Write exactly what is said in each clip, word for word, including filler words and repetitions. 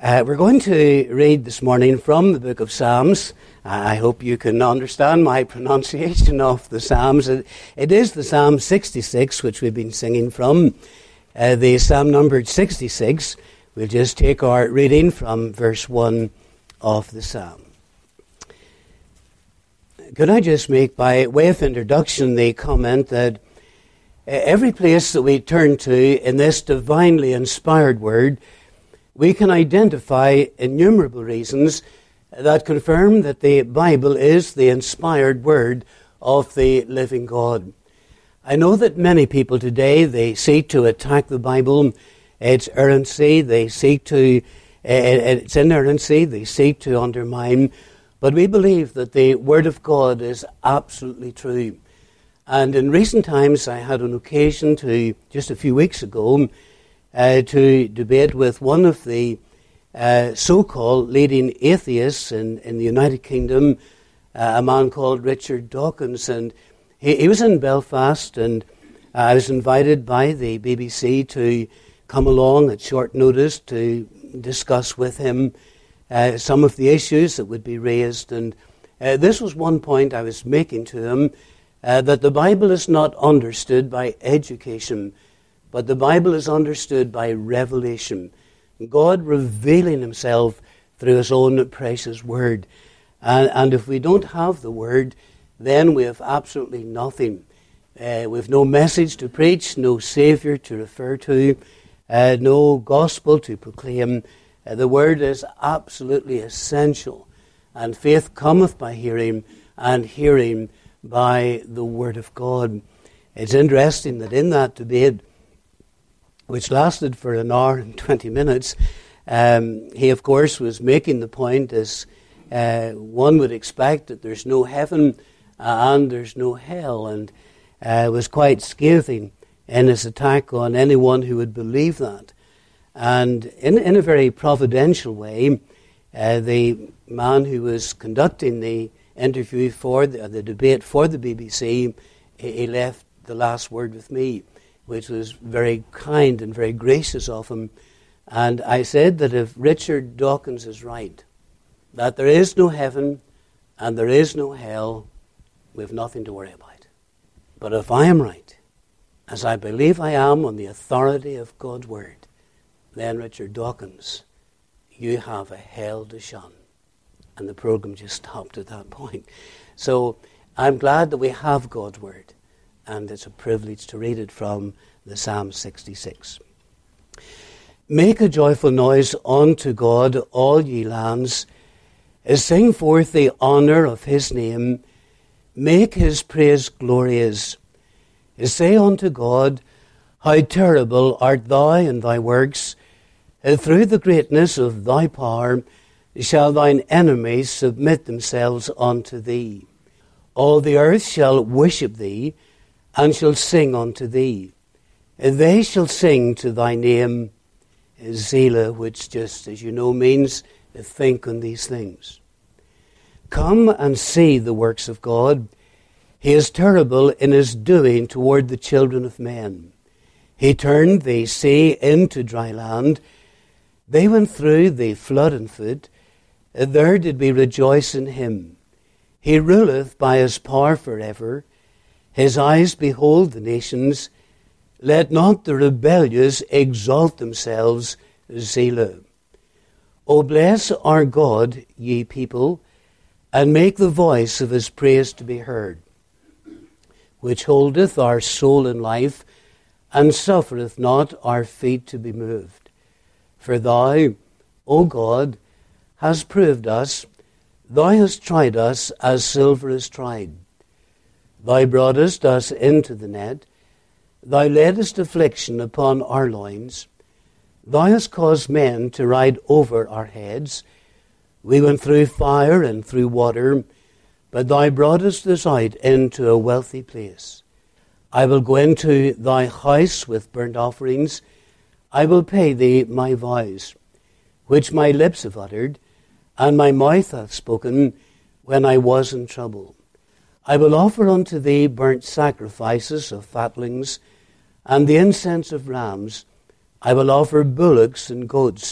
Uh, we're going to read this morning from the book of Psalms. I hope you can understand my pronunciation of the Psalms. It, it is the Psalm sixty-six, which we've been singing from. Uh, the Psalm numbered sixty-six. We'll just take our reading from verse one of the Psalm. Could I just make, by way of introduction, the comment that every place that we turn to in this divinely inspired word, we can identify innumerable reasons that confirm that the Bible is the inspired word of the living God. I know that many people today, they seek to attack the Bible, its errancy, they seek to, uh, its inerrancy, they seek to undermine, but we believe that the Word of God is absolutely true. And in recent times, I had an occasion to, just a few weeks ago, Uh, to debate with one of the uh, so-called leading atheists in, in the United Kingdom, uh, a man called Richard Dawkins. And he, he was in Belfast, and uh, I was invited by the B B C to come along at short notice to discuss with him uh, some of the issues that would be raised. And uh, this was one point I was making to him, uh, that the Bible is not understood by education, but the Bible is understood by revelation. God revealing himself through his own precious word. And, and if we don't have the word, then we have absolutely nothing. Uh, we have no message to preach, no Savior to refer to, uh, no gospel to proclaim. Uh, the word is absolutely essential. And faith cometh by hearing, and hearing by the word of God. It's interesting that in that debate, which lasted for an hour and twenty minutes, um, he, of course, was making the point, as uh, one would expect, that there's no heaven and there's no hell, and uh, was quite scathing in his attack on anyone who would believe that. And in, in a very providential way, uh, the man who was conducting the interview for the, the debate for the B B C, he, he left the last word with me, which was very kind and very gracious of him. And I said that if Richard Dawkins is right, that there is no heaven and there is no hell, we have nothing to worry about. But if I am right, as I believe I am on the authority of God's word, then Richard Dawkins, you have a hell to shun. And the program just stopped at that point. So I'm glad that we have God's word, and it's a privilege to read it from the Psalm sixty-six. Make a joyful noise unto God, all ye lands. Sing forth the honour of his name. Make his praise glorious. Say unto God, how terrible art thou in thy works. Through the greatness of thy power shall thine enemies submit themselves unto thee. All the earth shall worship thee, and shall sing unto thee. They shall sing to thy name, Selah, which just, as you know, means think on these things. Come and see the works of God. He is terrible in his doing toward the children of men. He turned the sea into dry land. They went through the flood on foot. There did we rejoice in him. He ruleth by his power forever. His eyes behold the nations. Let not the rebellious exalt themselves, Selah. O bless our God, ye people, and make the voice of his praise to be heard, which holdeth our soul in life, and suffereth not our feet to be moved. For thou, O God, hast proved us, thou hast tried us as silver is tried. Thou broughtest us into the net. Thou laidest affliction upon our loins. Thou hast caused men to ride over our heads. We went through fire and through water, but thou broughtest us out into a wealthy place. I will go into thy house with burnt offerings. I will pay thee my vows, which my lips have uttered, and my mouth hath spoken when I was in trouble. I will offer unto thee burnt sacrifices of fatlings, and the incense of rams. I will offer bullocks and goats,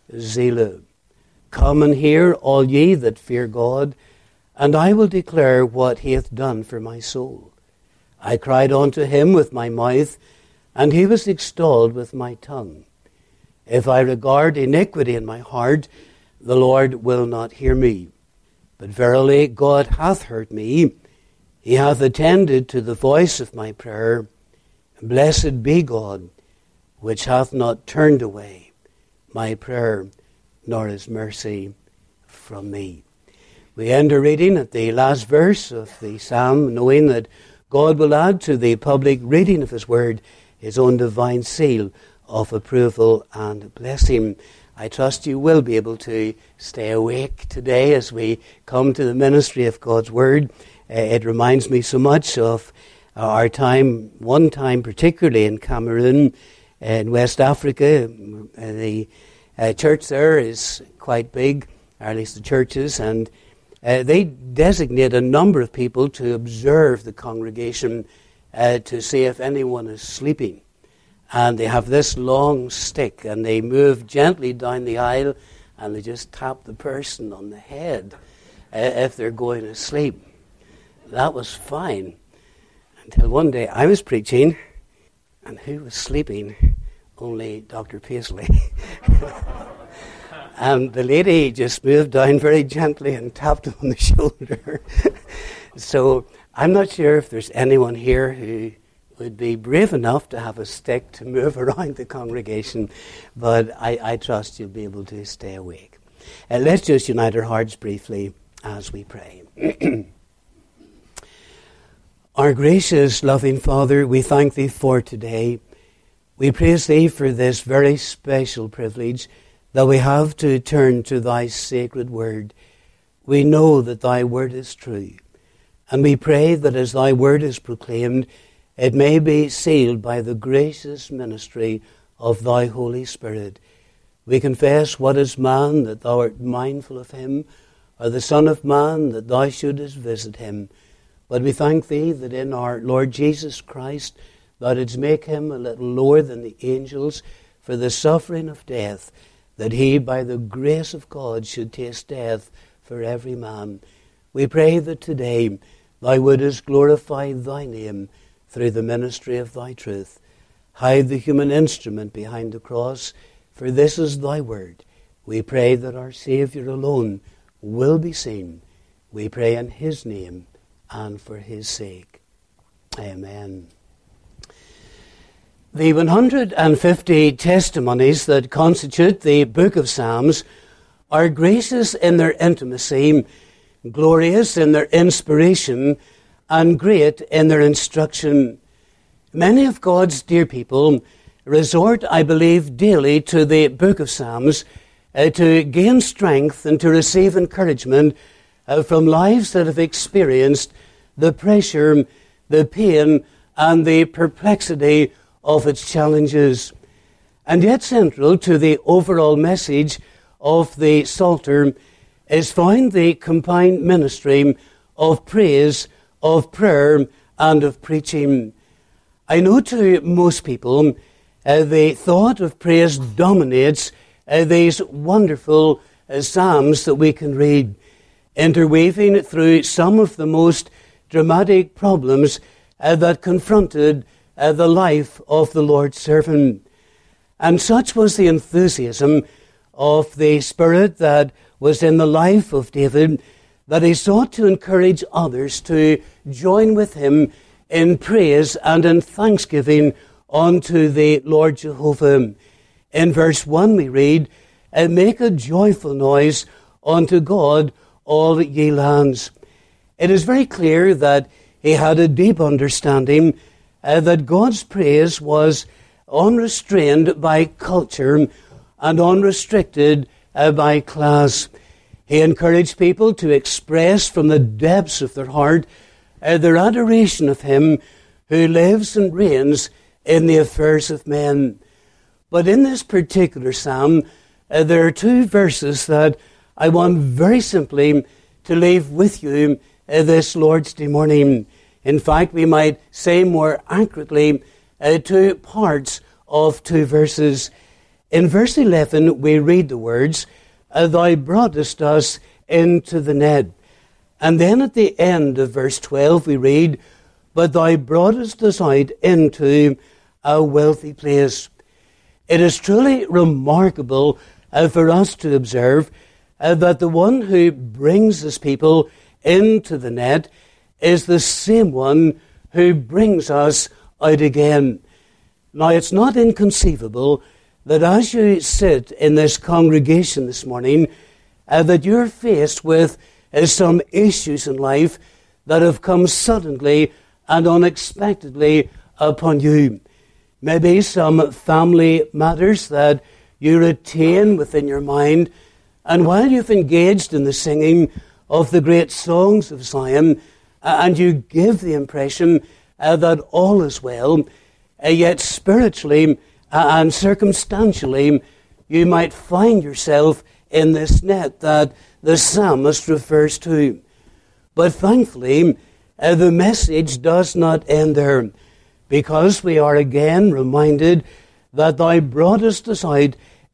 Selah. Come and hear, all ye that fear God, and I will declare what he hath done for my soul. I cried unto him with my mouth, and he was extolled with my tongue. If I regard iniquity in my heart, the Lord will not hear me. But verily God hath heard me. He hath attended to the voice of my prayer. Blessed be God, which hath not turned away my prayer, nor his mercy from me. We end our reading at the last verse of the psalm, knowing that God will add to the public reading of his word his own divine seal of approval and blessing. I trust you will be able to stay awake today as we come to the ministry of God's word. Uh, it reminds me so much of uh, our time, one time particularly in Cameroon, uh, in West Africa. Uh, the uh, church there is quite big, or at least the churches, and uh, they designate a number of people to observe the congregation uh, to see if anyone is sleeping. And they have this long stick, and they move gently down the aisle, and they just tap the person on the head uh, if they're going to sleep. That was fine, until one day I was preaching, and who was sleeping? Only Doctor Paisley. And the lady just moved down very gently and tapped him on the shoulder. So I'm not sure if there's anyone here who would be brave enough to have a stick to move around the congregation, but I, I trust you'll be able to stay awake. Uh, let's just unite our hearts briefly as we pray. Our gracious, loving Father, we thank thee for today. We praise thee for this very special privilege that we have to turn to thy sacred word. We know that thy word is true, and we pray that as thy word is proclaimed, it may be sealed by the gracious ministry of thy Holy Spirit. We confess, what is man that thou art mindful of him, or the Son of Man that thou shouldest visit him. But we thank thee that in our Lord Jesus Christ thou didst make him a little lower than the angels for the suffering of death, that he by the grace of God should taste death for every man. We pray that today thou wouldest glorify thy name through the ministry of thy truth. Hide the human instrument behind the cross, for this is thy word. We pray that our Saviour alone will be seen. We pray in his name and for his sake. Amen. The one hundred fifty testimonies that constitute the book of Psalms are gracious in their intimacy, glorious in their inspiration, and great in their instruction. Many of God's dear people resort, I believe, daily to the book of Psalms uh, to gain strength and to receive encouragement uh, from lives that have experienced the pressure, the pain, and the perplexity of its challenges. And yet central to the overall message of the Psalter is found the combined ministry of praise, of prayer, and of preaching. I know to most people uh, the thought of praise dominates uh, these wonderful uh, psalms that we can read, interweaving through some of the most dramatic problems uh, that confronted uh, the life of the Lord's servant. And such was the enthusiasm of the Spirit that was in the life of David, that he sought to encourage others to join with him in praise and in thanksgiving unto the Lord Jehovah. In verse one we read, and make a joyful noise unto God, all ye lands. It is very clear that he had a deep understanding uh, that God's praise was unrestrained by culture and unrestricted uh, by class. He encouraged people to express from the depths of their heart uh, their adoration of him who lives and reigns in the affairs of men. But in this particular psalm, uh, there are two verses that I want very simply to leave with you uh, this Lord's Day morning. In fact, we might say more accurately uh, two parts of two verses. In verse eleven, we read the words, Thou broughtest us into the net. And then at the end of verse twelve, we read, But thou broughtest us out into a wealthy place. It is truly remarkable uh, for us to observe uh, that the one who brings his people into the net is the same one who brings us out again. Now, it's not inconceivable that as you sit in this congregation this morning, uh, that you're faced with uh, some issues in life that have come suddenly and unexpectedly upon you. Maybe some family matters that you retain within your mind, and while you've engaged in the singing of the great songs of Zion, uh, and you give the impression uh, that all is well, uh, yet spiritually uh, and circumstantially, you might find yourself in this net that the psalmist refers to. But thankfully, uh, the message does not end there, because we are again reminded that thou broughtest us out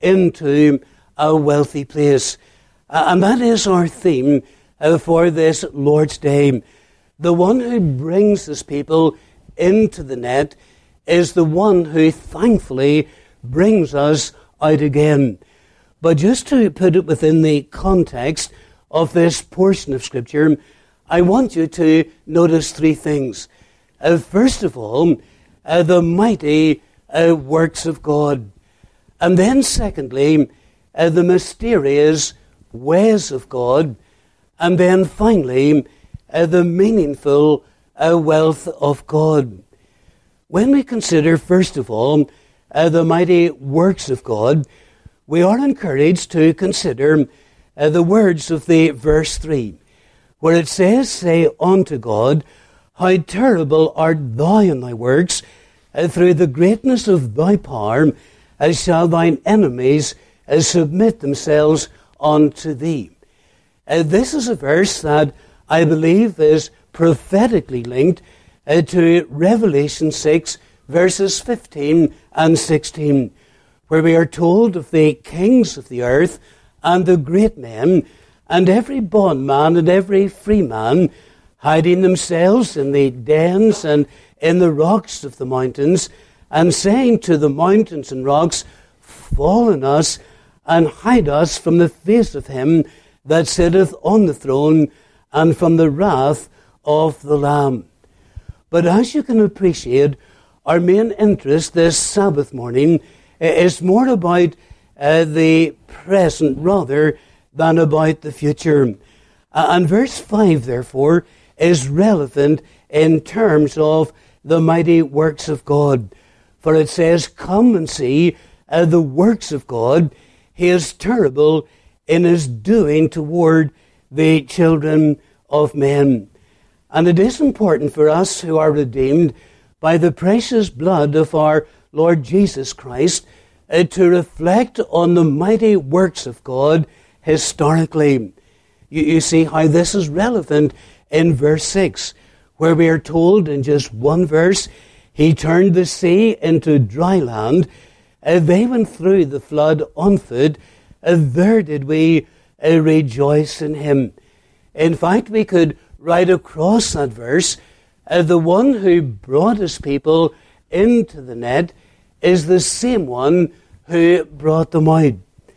into a wealthy place. Uh, and that is our theme uh, for this Lord's Day. The one who brings his people into the net is the one who thankfully brings us out again. But just to put it within the context of this portion of Scripture, I want you to notice three things. Uh, first of all, uh, the mighty uh, works of God. And then secondly, uh, the mysterious ways of God. And then finally, uh, the meaningful uh, wealth of God. When we consider, first of all, uh, the mighty works of God, we are encouraged to consider uh, the words of the verse three, where it says, Say unto God, How terrible art thou in thy works, uh, through the greatness of thy power, as shall thine enemies uh, submit themselves unto thee. Uh, this is a verse that I believe is prophetically linked uh, to Revelation six, verses fifteen and sixteen, where we are told of the kings of the earth and the great men, and every bondman and every free man hiding themselves in the dens and in the rocks of the mountains, and saying to the mountains and rocks, Fall on us, and hide us from the face of him that sitteth on the throne, and from the wrath of the Lamb. But as you can appreciate, our main interest this Sabbath morning is more about uh, the present rather than about the future. Uh, and verse five, therefore, is relevant in terms of the mighty works of God. For it says, Come and see uh, the works of God. He is terrible in his doing toward the children of men. And it is important for us who are redeemed by the precious blood of our Lord Jesus Christ uh, to reflect on the mighty works of God historically. You, you see how this is relevant in verse six, where we are told in just one verse, He turned the sea into dry land. Uh, they went through the flood on foot. Uh, there did we uh, rejoice in him. In fact, we could write across that verse, uh, the one who brought his people into the net is the same one who brought them out.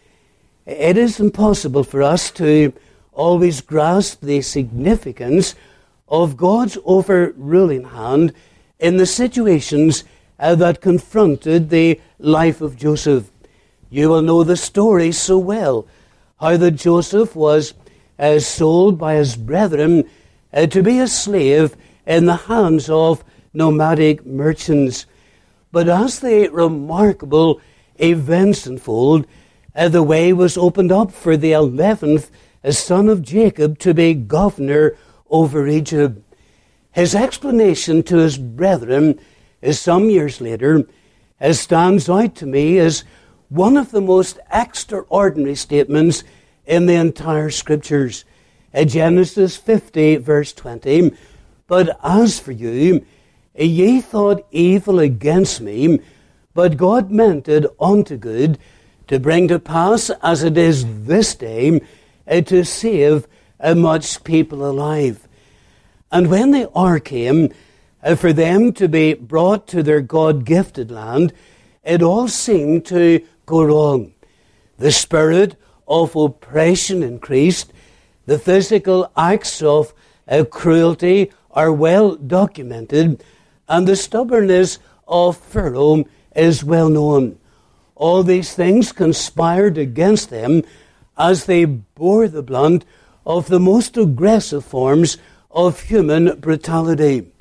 It is impossible for us to always grasp the significance of God's overruling hand in the situations uh, that confronted the life of Joseph. You will know the story so well, how that Joseph was uh, sold by his brethren uh, to be a slave in the hands of nomadic merchants. But as the remarkable events unfold, uh, the way was opened up for the eleventh son of Jacob to be governor over Egypt. His explanation to his brethren is some years later, as stands out to me as one of the most extraordinary statements in the entire Scriptures. Uh, Genesis fifty, verse twenty, But as for you, ye thought evil against me, but God meant it unto good, to bring to pass, as it is this day, uh, to save uh, much people alive. And when the hour came uh, for them to be brought to their God-gifted land, it all seemed to go wrong. The spirit of oppression increased. The physical acts of uh, cruelty are well documented, and the stubbornness of Pharaoh is well known. All these things conspired against them as they bore the brunt of the most aggressive forms of human brutality.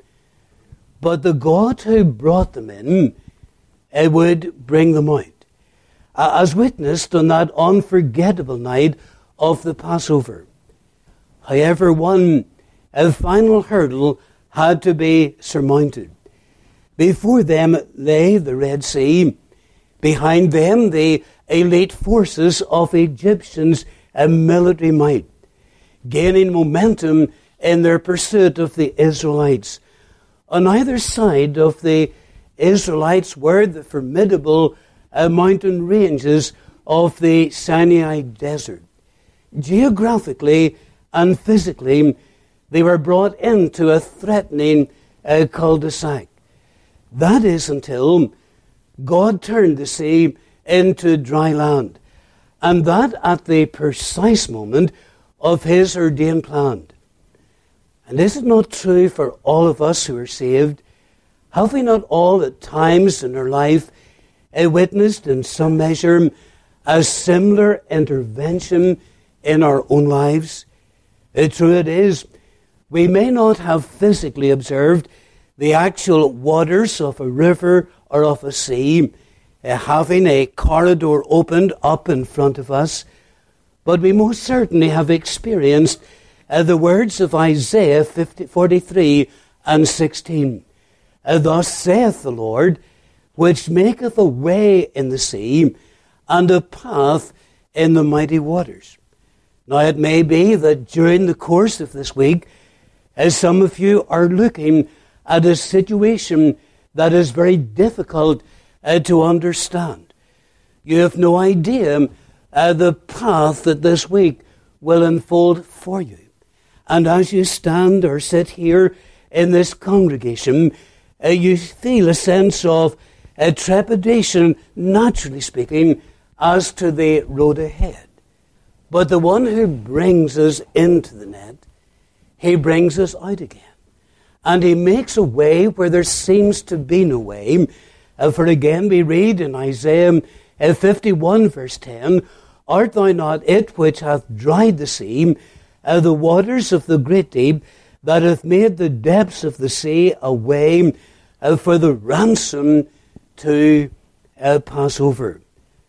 But the God who brought them in uh, would bring them out, uh, as witnessed on that unforgettable night of the Passover. However, one a final hurdle had to be surmounted. Before them lay the Red Sea. Behind them, the elite forces of Egyptians and military might, gaining momentum in their pursuit of the Israelites. On either side of the Israelites were the formidable uh, mountain ranges of the Sinai Desert. Geographically and physically, they were brought into a threatening uh, cul-de-sac. That is until God turned the sea into dry land, and that at the precise moment of his ordained plan. And is it not true for all of us who are saved? Have we not all at times in our life uh, witnessed in some measure a similar intervention in our own lives? Uh, true it is, we may not have physically observed the actual waters of a river or of a sea, uh, having a corridor opened up in front of us, but we most certainly have experienced uh, the words of Isaiah fifty, forty-three and sixteen. Uh, Thus saith the Lord, which maketh a way in the sea, and a path in the mighty waters. Now it may be that during the course of this week, as some of you are looking at a situation that is very difficult uh, to understand. You have no idea uh, the path that this week will unfold for you. And as you stand or sit here in this congregation, uh, you feel a sense of uh, trepidation, naturally speaking, as to the road ahead. But the one who brings us into the net, he brings us out again. And he makes a way where there seems to be no way. Uh, for again we read in Isaiah uh, fifty-one verse ten, Art thou not it which hath dried the sea, uh, the waters of the great deep, that hath made the depths of the sea a way uh, for the ransom to uh, pass over?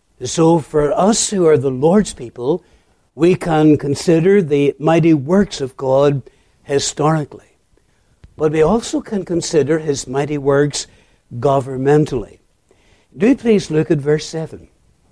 So for us who are the Lord's people, we can consider the mighty works of God historically. But we also can consider his mighty works governmentally. Do please look at verse seven.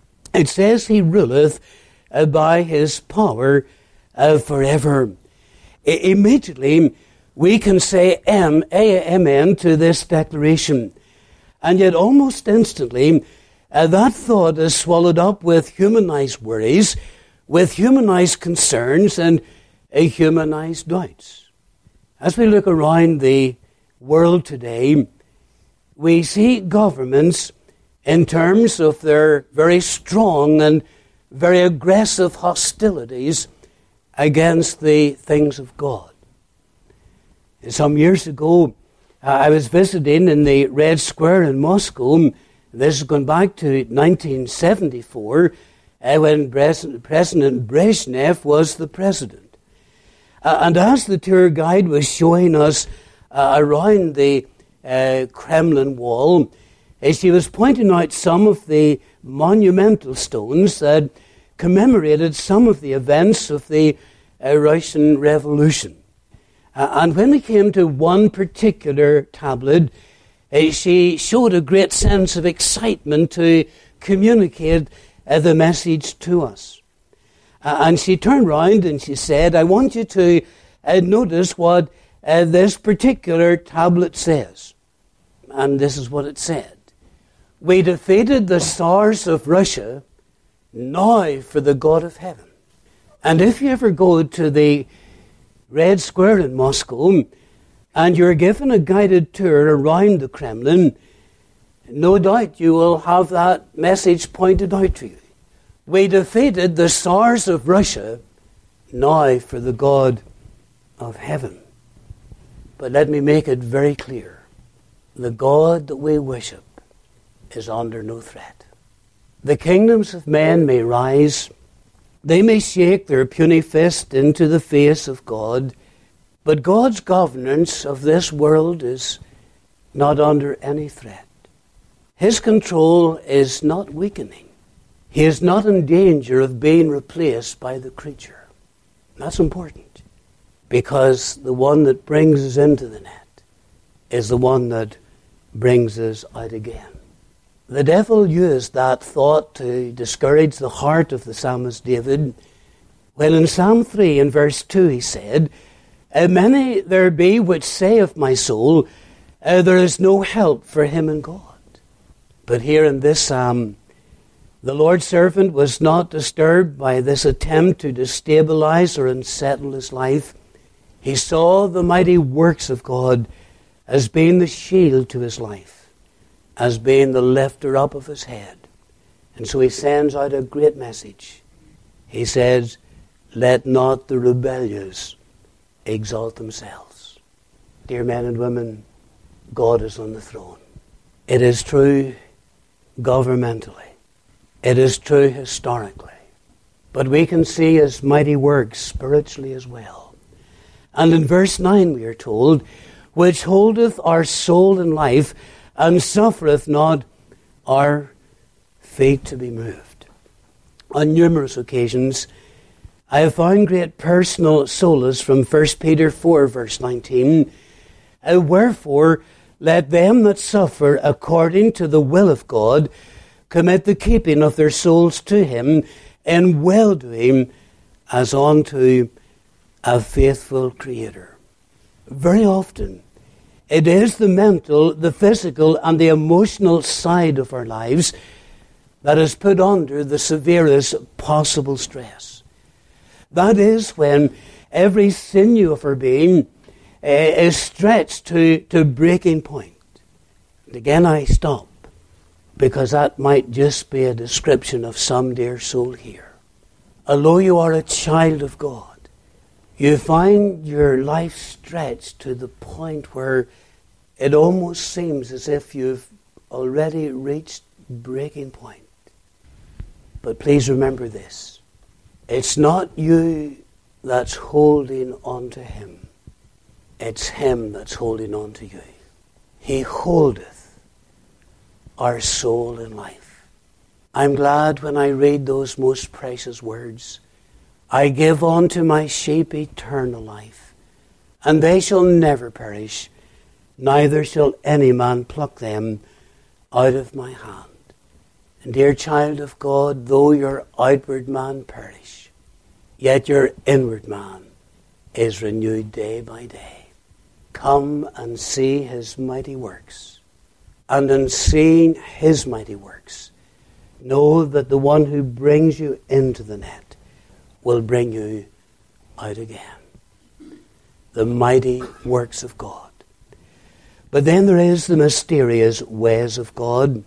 It says he ruleth uh, by his power uh, forever. I- immediately we can say am, amen to this declaration. And yet almost instantly uh, that thought is swallowed up with humanized worries, with humanized concerns, and uh, humanized doubts. As we look around the world today, we see governments in terms of their very strong and very aggressive hostilities against the things of God. Some years ago, uh, I was visiting in the Red Square in Moscow. This is going back to nineteen seventy-four, uh, when President Brezhnev was the president. Uh, and as the tour guide was showing us uh, around the uh, Kremlin wall, uh, she was pointing out some of the monumental stones that commemorated some of the events of the uh, Russian Revolution. Uh, and when we came to one particular tablet, uh, she showed a great sense of excitement to communicate uh, the message to us. Uh, and she turned round and she said, I want you to uh, notice what uh, this particular tablet says. And this is what it said. We defeated the Tsars of Russia now for the God of heaven. And if you ever go to the Red Square in Moscow and you're given a guided tour around the Kremlin, no doubt you will have that message pointed out to you. We defeated the Tsars of Russia, now for the God of heaven. But let me make it very clear. The God that we worship is under no threat. The kingdoms of men may rise. They may shake their puny fist into the face of God. But God's governance of this world is not under any threat. His control is not weakening. He is not in danger of being replaced by the creature. That's important, because the one that brings us into the net is the one that brings us out again. The devil used that thought to discourage the heart of the psalmist David, when in Psalm three and verse two he said, "Many there be which say of my soul, uh, there is no help for him in God." But here in this psalm, the Lord's servant was not disturbed by this attempt to destabilize or unsettle his life. He saw the mighty works of God as being the shield to his life, as being the lifter up of his head. And so he sends out a great message. He says, "Let not the rebellious exalt themselves." Dear men and women, God is on the throne. It is true governmentally. It is true historically. But we can see his mighty works spiritually as well. And in verse nine we are told, "Which holdeth our soul in life, and suffereth not our feet to be moved." On numerous occasions, I have found great personal solace from First Peter four, verse nineteen. "Wherefore, let them that suffer according to the will of God commit the keeping of their souls to him in well-doing as unto a faithful Creator." Very often, it is the mental, the physical, and the emotional side of our lives that is put under the severest possible stress. That is when every sinew of our being uh, is stretched to, to breaking point. And again I stop, because that might just be a description of some dear soul here. Although you are a child of God, you find your life stretched to the point where it almost seems as if you've already reached breaking point. But please remember this. It's not you that's holding on to him. It's him that's holding on to you. He holdeth our soul in life. I'm glad when I read those most precious words. "I give unto my sheep eternal life, and they shall never perish, neither shall any man pluck them out of my hand." And dear child of God, though your outward man perish, yet your inward man is renewed day by day. Come and see his mighty works. And in seeing his mighty works, know that the one who brings you into the net will bring you out again. The mighty works of God. But then there is the mysterious ways of God.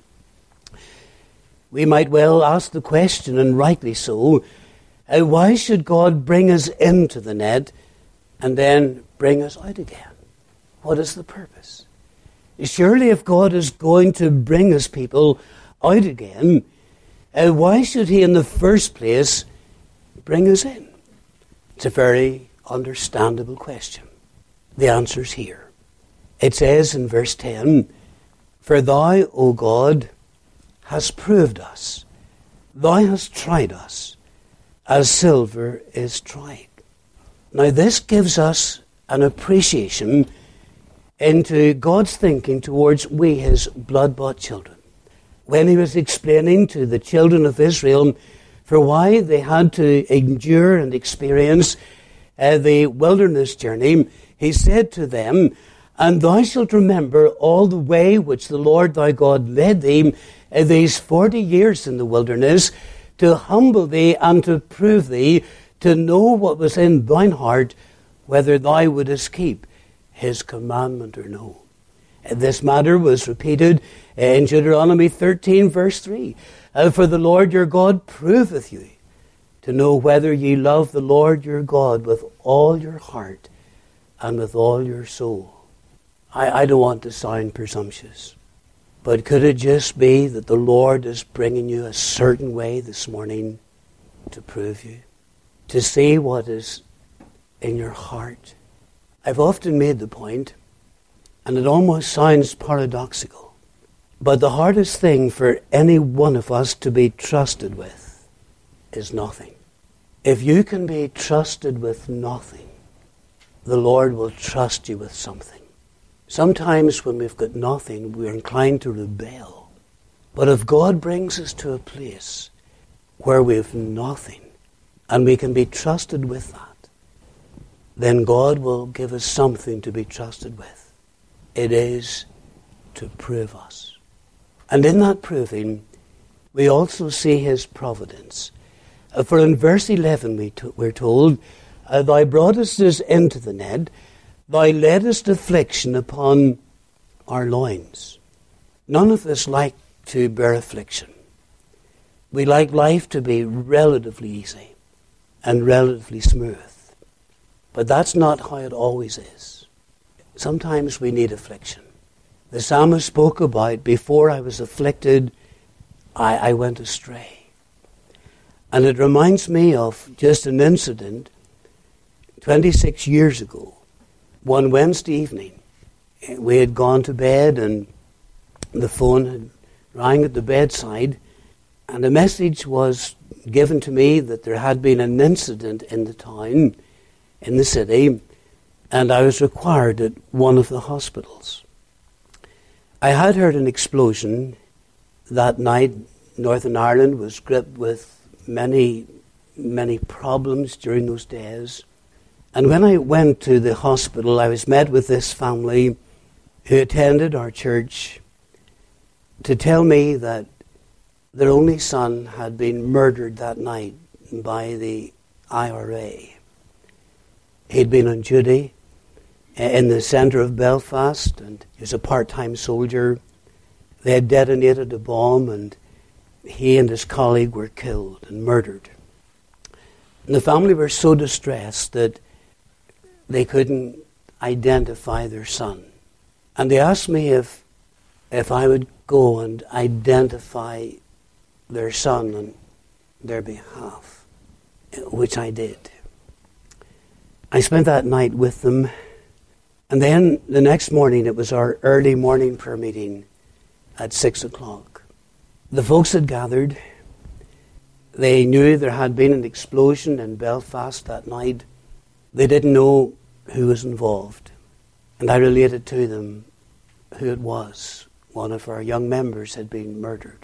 We might well ask the question, and rightly so, uh, why should God bring us into the net and then bring us out again? What is the purpose? Surely if God is going to bring his people out again, uh, why should he in the first place bring us in? It's a very understandable question. The answer's here. It says in verse ten, "For thou, O God, hast proved us. Thou hast tried us, as silver is tried." Now this gives us an appreciation into God's thinking towards we, his blood-bought children. When he was explaining to the children of Israel for why they had to endure and experience uh, the wilderness journey, he said to them, "And thou shalt remember all the way which the Lord thy God led thee uh, these forty years in the wilderness, to humble thee and to prove thee, to know what was in thine heart, whether thou wouldest keep his commandment or no. And this matter was repeated in Deuteronomy thirteen, verse three. Uh, For the Lord your God proveth you, to know whether ye love the Lord your God with all your heart and with all your soul. I, I don't want to sound presumptuous, but could it just be that the Lord is bringing you a certain way this morning to prove you, to see what is in your heart? I've often made the point, and it almost sounds paradoxical, but the hardest thing for any one of us to be trusted with is nothing. If you can be trusted with nothing, the Lord will trust you with something. Sometimes when we've got nothing, we're inclined to rebel. But if God brings us to a place where we've nothing, and we can be trusted with that, then God will give us something to be trusted with. It is to prove us. And in that proving, we also see his providence. Uh, for in verse eleven we to, we're told, uh, Thou broughtest us into the net, Thou leddest affliction upon our loins. None of us like to bear affliction. We like life to be relatively easy and relatively smooth. But that's not how it always is. Sometimes we need affliction. The psalmist spoke about, before I was afflicted, I, I went astray. And it reminds me of just an incident twenty-six years ago. One Wednesday evening, we had gone to bed and the phone had rang at the bedside, and a message was given to me that there had been an incident in the town, in the city, and I was required at one of the hospitals. I had heard an explosion that night. Northern Ireland was gripped with many, many problems during those days. And when I went to the hospital, I was met with this family who attended our church to tell me that their only son had been murdered that night by the I R A. He'd been on duty in the centre of Belfast, and he was a part-time soldier. They had detonated a bomb, and he and his colleague were killed and murdered. And the family were so distressed that they couldn't identify their son. And they asked me if if I would go and identify their son on their behalf, which I did. I spent that night with them, and then the next morning it was our early morning prayer meeting at six o'clock. The folks had gathered. They knew there had been an explosion in Belfast that night. They didn't know who was involved. And I related to them who it was. One of our young members had been murdered.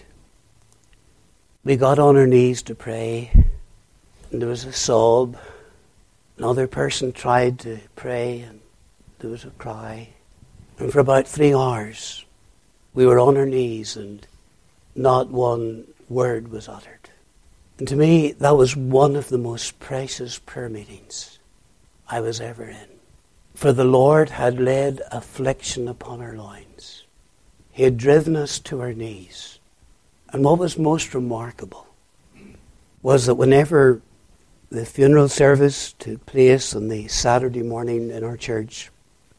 We got on our knees to pray, and there was a sob. Another person tried to pray, and there was a cry. And for about three hours, we were on our knees, and not one word was uttered. And to me, that was one of the most precious prayer meetings I was ever in. For the Lord had laid affliction upon our loins. He had driven us to our knees. And what was most remarkable was that whenever the funeral service took place on the Saturday morning in our church,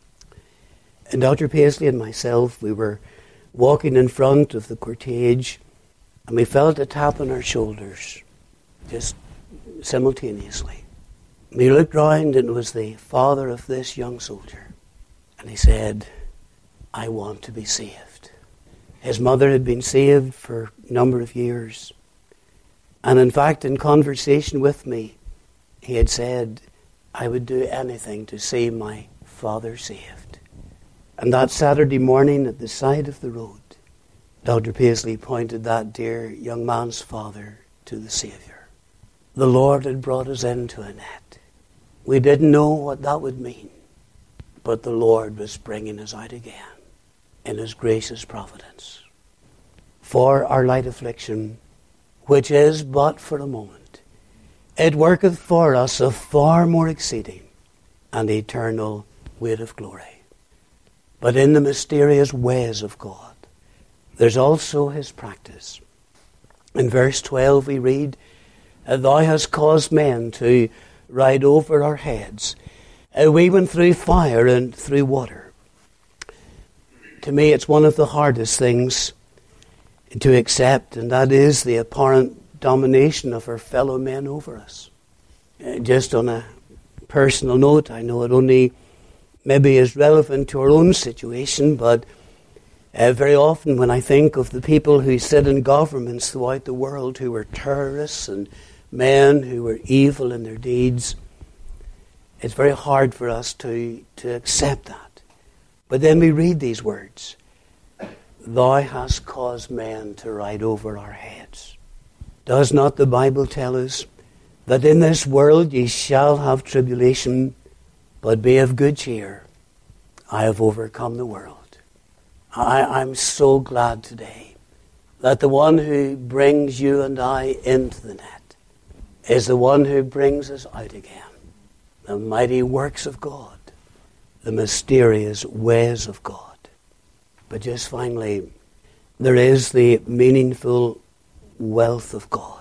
and Doctor Paisley and myself, we were walking in front of the cortege, and we felt a tap on our shoulders, just simultaneously. We looked round, and it was the father of this young soldier. And he said, I want to be saved. His mother had been saved for a number of years. And in fact, in conversation with me, he had said, I would do anything to see my father saved. And that Saturday morning at the side of the road, Doctor Paisley pointed that dear young man's father to the Saviour. The Lord had brought us into a net. We didn't know what that would mean, but the Lord was bringing us out again in his gracious providence. For our light affliction, which is but for a moment, it worketh for us a far more exceeding and eternal weight of glory. But in the mysterious ways of God, there's also his practice. In verse twelve we read, Thou hast caused men to ride over our heads. Uh, we went through fire and through water. To me, it's one of the hardest things to accept, and that is the apparent domination of our fellow men over us. Uh, just on a personal note, I know it only maybe is relevant to our own situation, but uh, very often when I think of the people who sit in governments throughout the world who were terrorists and men who were evil in their deeds, it's very hard for us to, to accept that. But then we read these words, Thou hast caused men to ride over our heads. Does not the Bible tell us that in this world ye shall have tribulation, but be of good cheer? I have overcome the world. I, I'm so glad today that the one who brings you and I into the net is the one who brings us out again. The mighty works of God, the mysterious ways of God. But just finally, there is the meaningful wealth of God.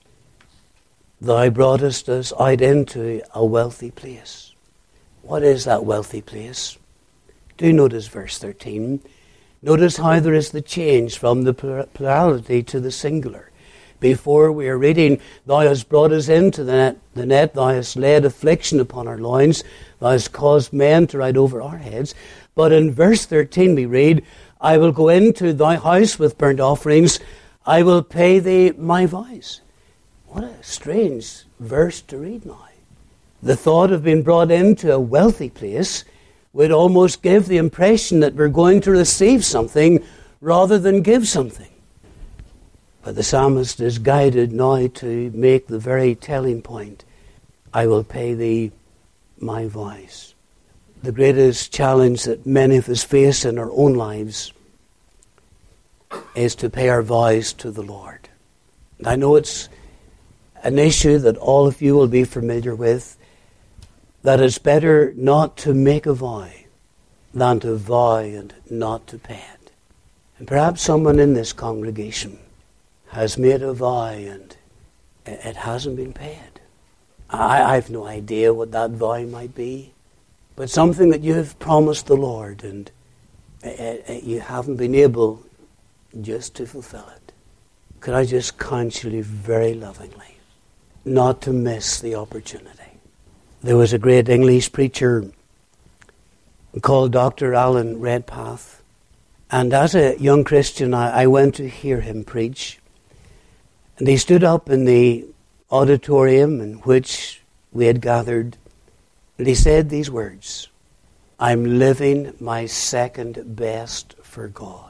Thou broughtest us out into a wealthy place. What is that wealthy place? Do notice verse thirteen. Notice how there is the change from the plurality to the singular. Before we are reading, Thou hast brought us into the net, the net, Thou hast laid affliction upon our loins, Thou hast caused men to ride over our heads. But in verse thirteen we read, I will go into thy house with burnt offerings, I will pay thee my vows. What a strange verse to read now. The thought of being brought into a wealthy place would almost give the impression that we're going to receive something rather than give something. But the psalmist is guided now to make the very telling point, I will pay thee my vows. The greatest challenge that many of us face in our own lives is to pay our vows to the Lord. And I know it's an issue that all of you will be familiar with, that it's better not to make a vow than to vow and not to pay it. And perhaps someone in this congregation has made a vow and it hasn't been paid. I, I have no idea what that vow might be, but something that you have promised the Lord and uh, you haven't been able just to fulfill it. Could I just counsel you very lovingly not to miss the opportunity? There was a great English preacher called Doctor Alan Redpath, and as a young Christian I, I went to hear him preach. And he stood up in the auditorium in which we had gathered, and he said these words, I'm living my second best for God.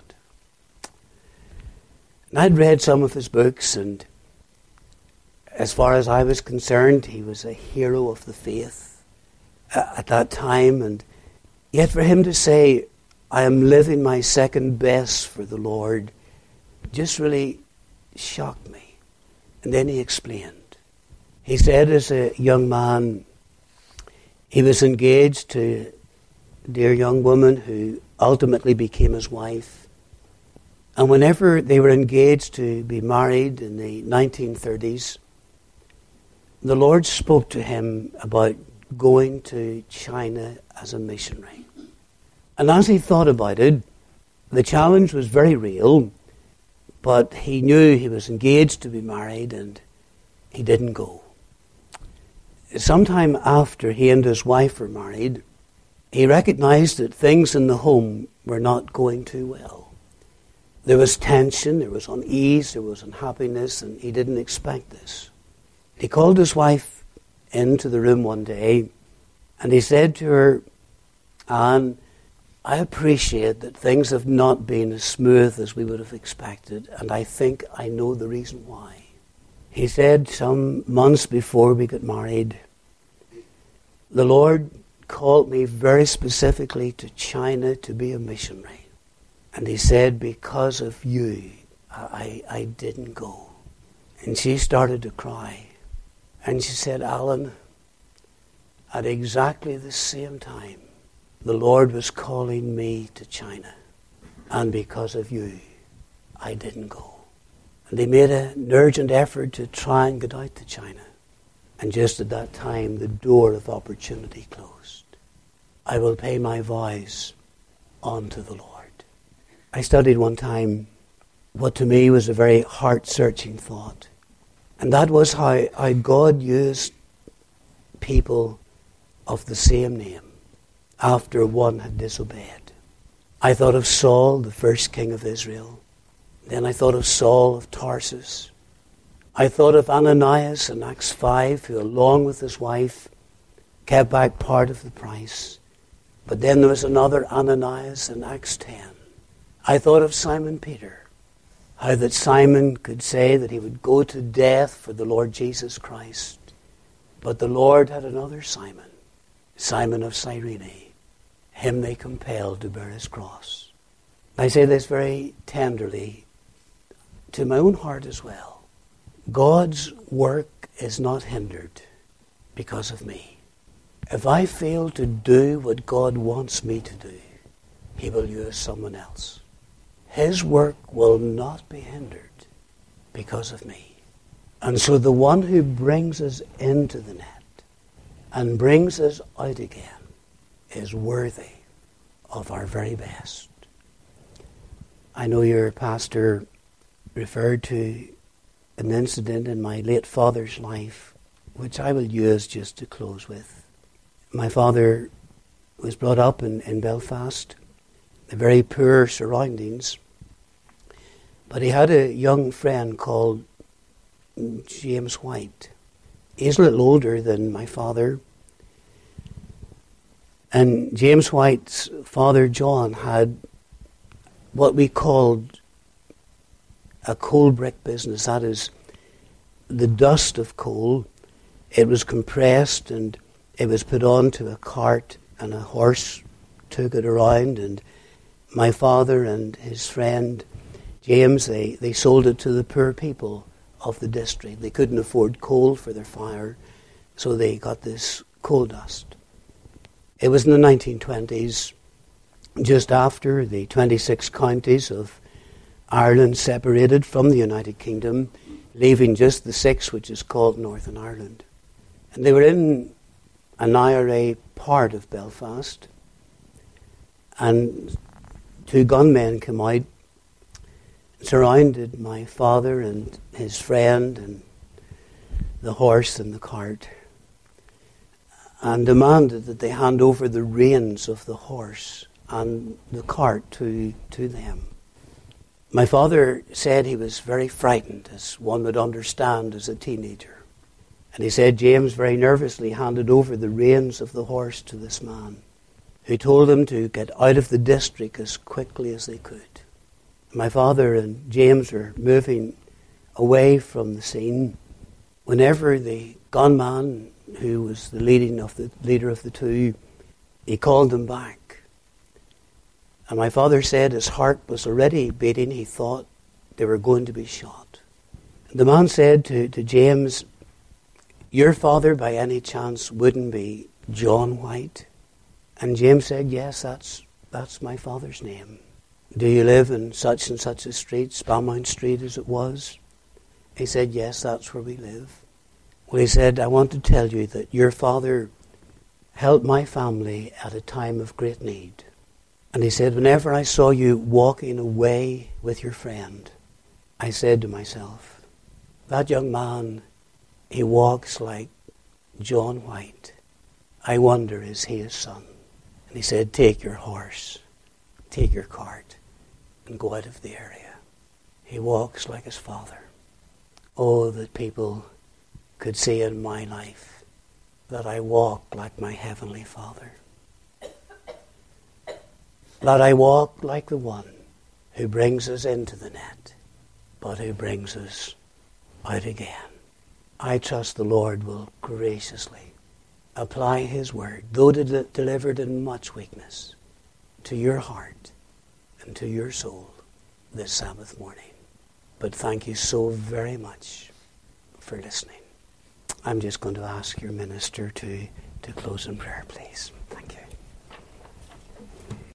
And I'd read some of his books, and as far as I was concerned, he was a hero of the faith at that time. And yet for him to say, I am living my second best for the Lord, just really shocked me. And then he explained. He said as a young man, he was engaged to a dear young woman who ultimately became his wife. And whenever they were engaged to be married in the nineteen thirties, the Lord spoke to him about going to China as a missionary. And as he thought about it, the challenge was very real, but he knew he was engaged to be married and he didn't go. Sometime after he and his wife were married, he recognized that things in the home were not going too well. There was tension, there was unease, there was unhappiness, and he didn't expect this. He called his wife into the room one day and he said to her, Anne, I appreciate that things have not been as smooth as we would have expected, and I think I know the reason why. He said some months before we got married, the Lord called me very specifically to China to be a missionary. And he said, because of you, I, I didn't go. And she started to cry. And she said, Alan, at exactly the same time, the Lord was calling me to China. And because of you, I didn't go. And they made an urgent effort to try and get out to China. And just at that time, the door of opportunity closed. I will pay my vows unto the Lord. I studied one time what to me was a very heart-searching thought. And that was how, how God used people of the same name after one had disobeyed. I thought of Saul, the first king of Israel. Then I thought of Saul of Tarsus. I thought of Ananias in Acts five, who along with his wife kept back part of the price. But then there was another Ananias in Acts ten. I thought of Simon Peter, how that Simon could say that he would go to death for the Lord Jesus Christ. But the Lord had another Simon, Simon of Cyrene. Him they compelled to bear his cross. I say this very tenderly to my own heart as well. God's work is not hindered because of me. If I fail to do what God wants me to do, he will use someone else. His work will not be hindered because of me. And so the one who brings us into the net and brings us out again is worthy of our very best. I know your pastor referred to an incident in my late father's life, which I will use just to close with. My father was brought up in, in Belfast, in very poor surroundings, but he had a young friend called James White. He's a little older than my father. And James White's father, John, had what we called a coal brick business. That is, the dust of coal, it was compressed and it was put onto a cart and a horse took it around, and my father and his friend James, they, they sold it to the poor people of the district. They couldn't afford coal for their fire, so they got this coal dust. It was in the nineteen twenties, just after the twenty-six counties of Ireland separated from the United Kingdom, leaving just the six which is called Northern Ireland. And they were in an I R A part of Belfast, and two gunmen came out, surrounded my father and his friend and the horse and the cart, and demanded that they hand over the reins of the horse and the cart to, to them. My father said he was very frightened, as one would understand as a teenager. And he said James very nervously handed over the reins of the horse to this man, who told him to get out of the district as quickly as they could. My father and James were moving away from the scene whenever the gunman, who was the leading of the leader of the two, he called them back. And my father said his heart was already beating. He thought they were going to be shot. And the man said to, to James, "Your father by any chance wouldn't be John White?" And James said, "Yes, that's that's my father's name." "Do you live in such and such a street, Spalmount Street as it was?" He said, "Yes, that's where we live." Well, he said, "I want to tell you that your father helped my family at a time of great need. And he said, whenever I saw you walking away with your friend, I said to myself, that young man, he walks like John White. I wonder, is he his son?" And he said, "Take your horse, take your cart, and go out of the area. He walks like his father." Oh, that people could see in my life that I walk like my Heavenly Father. That I walk like the one who brings us into the net, but who brings us out again. I trust the Lord will graciously apply his word, though de- delivered in much weakness, to your heart and to your soul this Sabbath morning. But thank you so very much for listening. I'm just going to ask your minister to, to close in prayer, please.